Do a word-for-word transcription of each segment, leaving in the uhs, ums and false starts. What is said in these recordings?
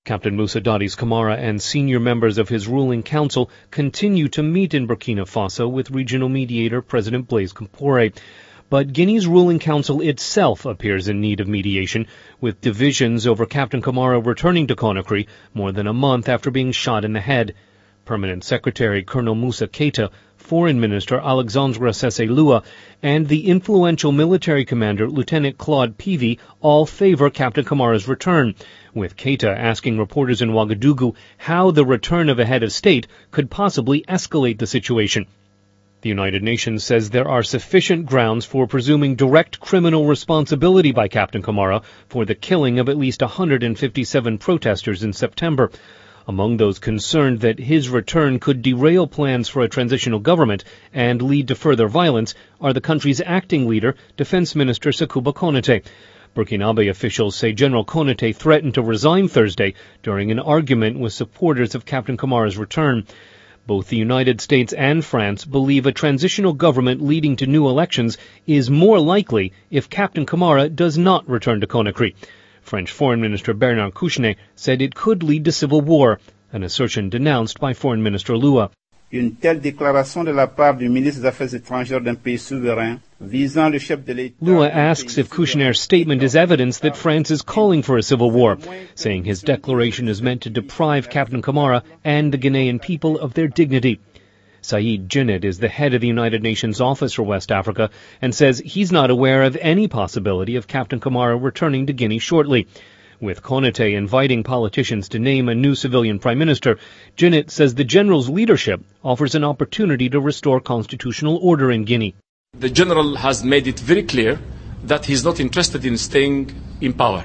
Captain Moussa Dadis Camara and senior members of his ruling council continue to meet in Burkina Faso with regional mediator President Blaise Compaoré. But Guinea's ruling council itself appears in need of mediation, with divisions over Captain Camara returning to Conakry more than a month after being shot in the head. Permanent Secretary Colonel Moussa Keita, Foreign Minister Alexandre Cessé Lua, and the influential military commander Lieutenant Claude Peavy all favor Captain Camara's return, with Keita asking reporters in Ouagadougou how the return of a head of state could possibly escalate the situation. The United Nations says there are sufficient grounds for presuming direct criminal responsibility by Captain Camara for the killing of at least one hundred fifty-seven protesters in September. Among those concerned that his return could derail plans for a transitional government and lead to further violence are the country's acting leader, Defense Minister Sekouba Konaté. Burkinabe officials say General Konaté threatened to resign Thursday during an argument with supporters of Captain Camara's return. Both the United States and France believe a transitional government leading to new elections is more likely if Captain Camara does not return to Conakry. French Foreign Minister Bernard Kouchner said it could lead to civil war, an assertion denounced by Foreign Minister Lua. Une telle déclaration de la part du ministre des Affaires étrangères d'un pays souverain visant le chef de l'État. Lua asks if Kouchner's statement is evidence that France is calling for a civil war, saying his declaration is meant to deprive Captain Camara and the Guinean people of their dignity. Saïd Djinnit is the head of the United Nations Office for West Africa and says he's not aware of any possibility of Captain Camara returning to Guinea shortly. With Konaté inviting politicians to name a new civilian prime minister, Djinnit says the general's leadership offers an opportunity to restore constitutional order in Guinea. The general has made it very clear that he's not interested in staying in power.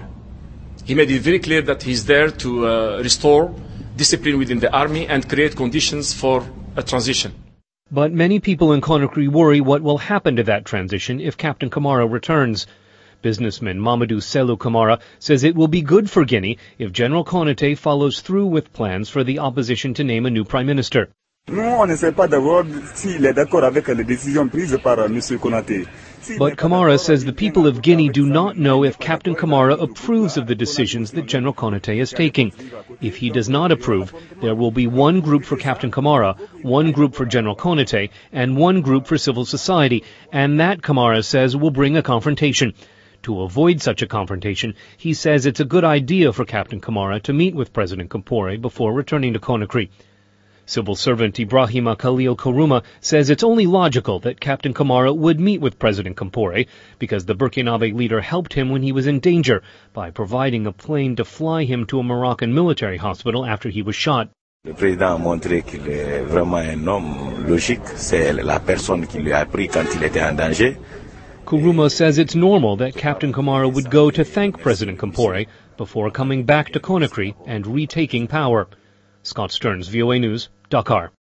He made it very clear that he's there to uh, restore discipline within the army and create conditions for a transition. But many people in Conakry worry what will happen to that transition if Captain Camara returns. Businessman Mamadou Selou Camara says it will be good for Guinea if General Konaté follows through with plans for the opposition to name a new prime minister. But Camara says the people of Guinea do not know if Captain Camara approves of the decisions that General Konaté is taking. If he does not approve, there will be one group for Captain Camara, one group for General Konaté, and one group for civil society, and that, Camara says, will bring a confrontation. To avoid such a confrontation, he says it's a good idea for Captain Camara to meet with President Compaoré before returning to Conakry. Civil servant Ibrahima Khalil Kourouma says it's only logical that Captain Camara would meet with President Compaoré because the Burkinabe leader helped him when he was in danger by providing a plane to fly him to a Moroccan military hospital after he was shot. Le président a montré qu'il est vraiment un homme logique. C'est la personne qui lui a pris quand il était en danger. Kourouma says it's normal that Captain Camara would go to thank President Compaoré before coming back to Conakry and retaking power. Scott Stearns, V O A News, Dakar.